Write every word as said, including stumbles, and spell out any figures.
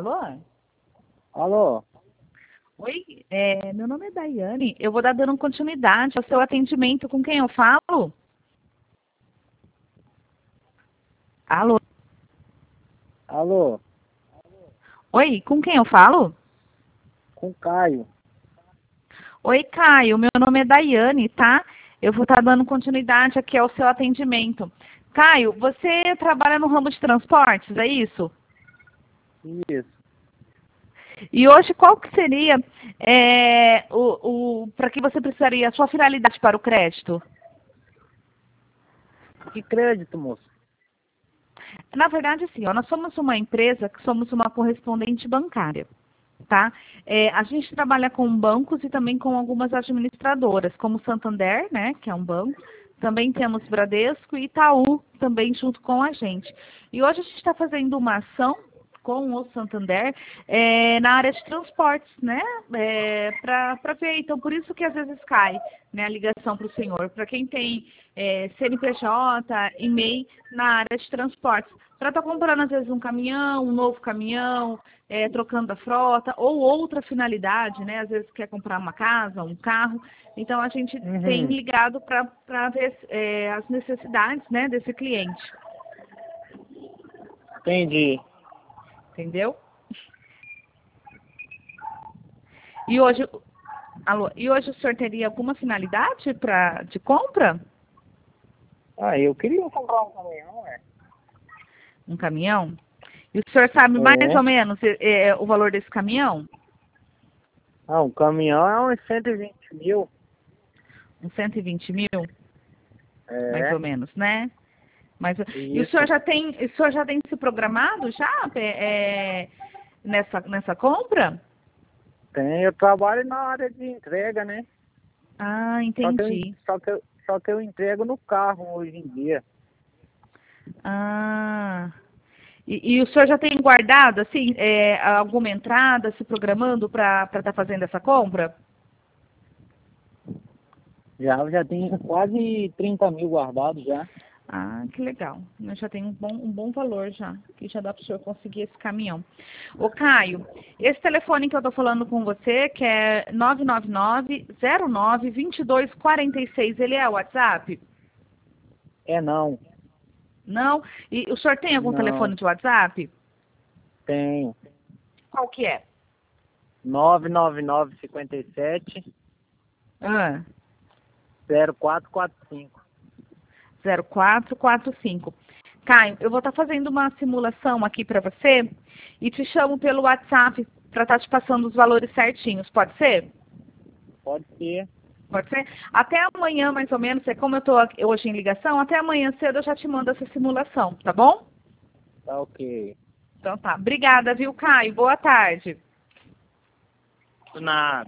Alô? Alô? Oi, é, meu nome é Daiane. Eu vou dar dando continuidade ao seu atendimento. Com quem eu falo? Alô? Alô? Oi, com quem eu falo? Com Caio. Oi, Caio. Meu nome é Daiane, tá? Eu vou estar dando continuidade aqui ao seu atendimento. Caio, você trabalha no ramo de transportes, é isso? Isso. E hoje, qual que seria é, o, o para que você precisaria, a sua finalidade para o crédito? Que crédito, moço? Na verdade, sim, ó, nós somos uma empresa que somos uma correspondente bancária, tá? É, a gente trabalha com bancos e também com algumas administradoras, como Santander, né, que é um banco. Também temos Bradesco e Itaú também junto com a gente. E hoje a gente está fazendo uma ação com o Santander é, na área de transportes, né? É, para ver, então por isso que às vezes cai, né, a ligação para o senhor. Para quem tem é, C N P J, e M E I na área de transportes, para estar comprando às vezes um caminhão, um novo caminhão, é, trocando a frota ou outra finalidade, né? Às vezes quer comprar uma casa, um carro. Então a gente Uhum. tem ligado para ver é, as necessidades, né, desse cliente. Entendi. Entendeu? E hoje, alô, e hoje o senhor teria alguma finalidade pra, de compra? Ah, eu queria comprar um caminhão, é. Um caminhão? E o senhor sabe mais É. ou menos é, é, o valor desse caminhão? Ah, um caminhão é uns cento e vinte mil. Uns cento e vinte mil, mais É. ou menos, né? Mas, e o Isso. senhor já tem, o senhor já tem se programado já é, é, nessa, nessa compra? Tem, eu trabalho na área de entrega, né? Ah, Só que eu, entendi. só que eu, só que eu entrego no carro hoje em dia. Ah. E, e o senhor já tem guardado, assim, é, alguma entrada, se programando para estar fazendo essa compra? Já, eu já tenho quase trinta mil guardados já. Ah, que legal. Eu já tenho um bom, um bom valor já, que já dá para o senhor conseguir esse caminhão. Ô, Caio, esse telefone que eu estou falando com você, que é nove nove nove, zero nove, dois dois quatro seis, ele é o WhatsApp? É não. Não? E o senhor tem algum Não. telefone de WhatsApp? Tenho. Qual que é? nove nove nove cinco sete Ah, zero quatro quatro cinco. zero quatro quatro cinco. Caio, eu vou estar fazendo uma simulação aqui para você e te chamo pelo WhatsApp para estar te passando os valores certinhos. Pode ser? Pode ser. Pode ser? Até amanhã, mais ou menos, é como eu estou hoje em ligação, até amanhã cedo eu já te mando essa simulação, tá bom? Tá ok. Então tá. Obrigada, viu, Caio? Boa tarde. Nada.